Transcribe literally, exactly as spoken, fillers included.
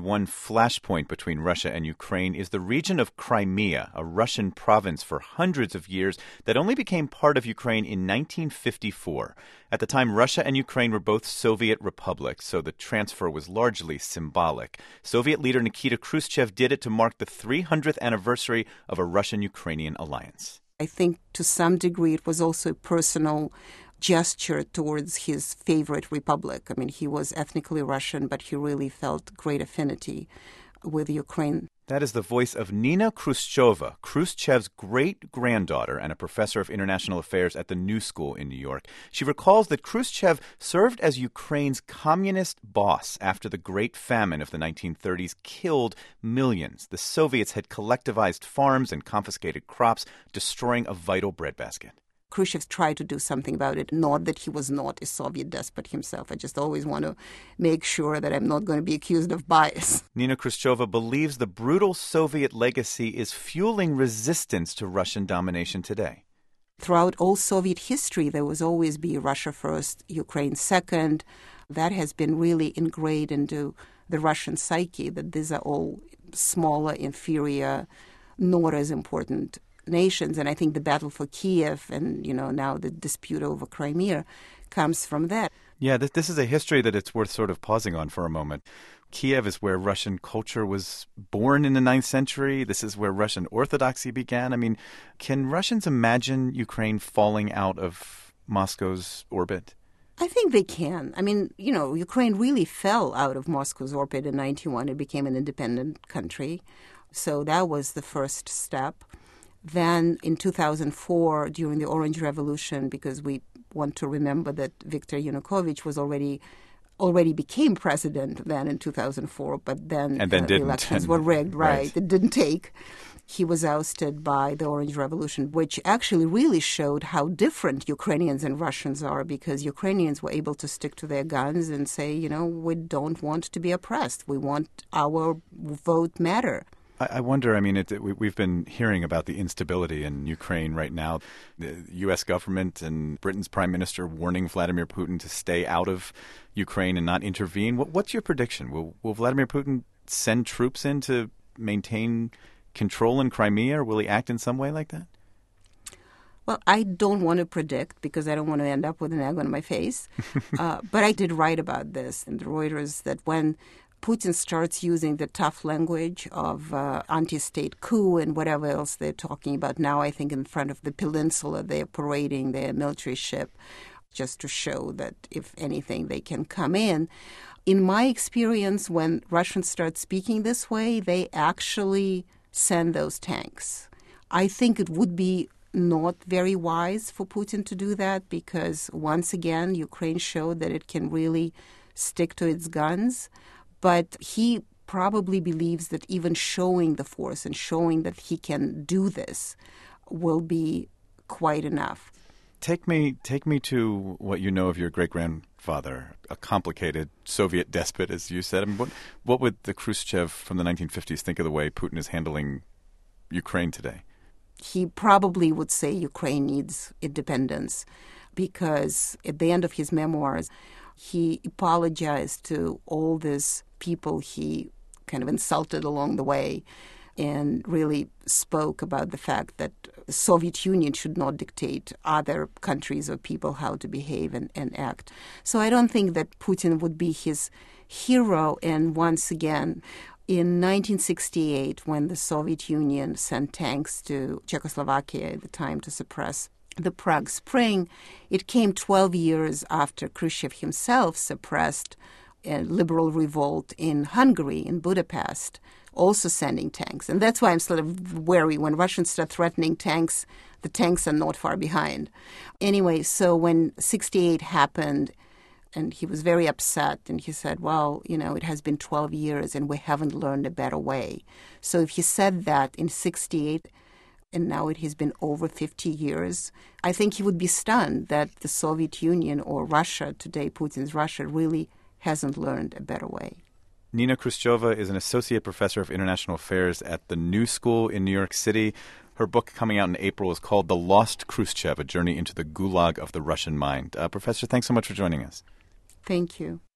And one flashpoint between Russia and Ukraine is the region of Crimea, a Russian province for hundreds of years that only became part of Ukraine in nineteen fifty-four. At the time, Russia and Ukraine were both Soviet republics, so the transfer was largely symbolic. Soviet leader Nikita Khrushchev did it to mark the three hundredth anniversary of a Russian-Ukrainian alliance. I think to some degree it was also a personal gesture towards his favorite republic. I mean, he was ethnically Russian, but he really felt great affinity with Ukraine. That is the voice of Nina Khrushcheva, Khrushchev's great-granddaughter and a professor of international affairs at the New School in New York. She recalls that Khrushchev served as Ukraine's communist boss after the Great Famine of the nineteen thirties killed millions. The Soviets had collectivized farms and confiscated crops, destroying a vital breadbasket. Khrushchev tried to do something about it. Not that he was not a Soviet despot himself. I just always want to make sure that I'm not going to be accused of bias. Nina Khrushcheva believes the brutal Soviet legacy is fueling resistance to Russian domination today. Throughout all Soviet history, there was always be Russia first, Ukraine second. That has been really ingrained into the Russian psyche, that these are all smaller, inferior, not as important nations. And I think the battle for Kiev and, you know, now the dispute over Crimea comes from that. Yeah, this, this is a history that it's worth sort of pausing on for a moment. Kiev is where Russian culture was born in the ninth century. This is where Russian orthodoxy began. I mean, can Russians imagine Ukraine falling out of Moscow's orbit? I think they can. I mean, you know, Ukraine really fell out of Moscow's orbit in ninety-one. It became an independent country. So that was the first step. Then in two thousand four, during the Orange Revolution, because we want to remember that Viktor Yanukovych was already already became president then in two thousand four, but then, and then uh, didn't. the elections were rigged, right. right. It didn't take. He was ousted by the Orange Revolution, which actually really showed how different Ukrainians and Russians are, because Ukrainians were able to stick to their guns and say, you know, we don't want to be oppressed. We want our vote matter. I wonder, I mean, it, we, we've been hearing about the instability in Ukraine right now. The U S government and Britain's prime minister warning Vladimir Putin to stay out of Ukraine and not intervene. What, what's your prediction? Will, will Vladimir Putin send troops in to maintain control in Crimea, or will he act in some way like that? Well, I don't want to predict because I don't want to end up with an egg on my face. uh, but I did write about this in the Reuters, that when Putin starts using the tough language of uh, anti-state coup and whatever else they're talking about now, I think in front of the peninsula they're parading their military ship just to show that, if anything, they can come in. In my experience, when Russians start speaking this way, they actually send those tanks. I think it would be not very wise for Putin to do that because, once again, Ukraine showed that it can really stick to its guns. But he probably believes that even showing the force and showing that he can do this will be quite enough. Take me take me to what you know of your great-grandfather, a complicated Soviet despot, as you said. I mean, what, what would the Khrushchev from the nineteen fifties think of the way Putin is handling Ukraine today? He probably would say Ukraine needs independence because at the end of his memoirs, he apologized to all these people he kind of insulted along the way and really spoke about the fact that the Soviet Union should not dictate other countries or people how to behave and, and act. So I don't think that Putin would be his hero. And once again, in nineteen sixty-eight, when the Soviet Union sent tanks to Czechoslovakia at the time to suppress the Prague Spring, it came twelve years after Khrushchev himself suppressed a liberal revolt in Hungary, in Budapest, also sending tanks. And that's why I'm sort of wary. When Russians start threatening tanks, the tanks are not far behind. Anyway, so when sixty-eight happened, and he was very upset, and he said, well, you know, it has been twelve years and we haven't learned a better way. So if he said that in sixty-eight, and now it has been over fifty years, I think he would be stunned that the Soviet Union or Russia, today Putin's Russia, really hasn't learned a better way. Nina Khrushcheva is an associate professor of international affairs at the New School in New York City. Her book coming out in April is called The Lost Khrushchev, A Journey into the Gulag of the Russian Mind. Uh, Professor, thanks so much for joining us. Thank you.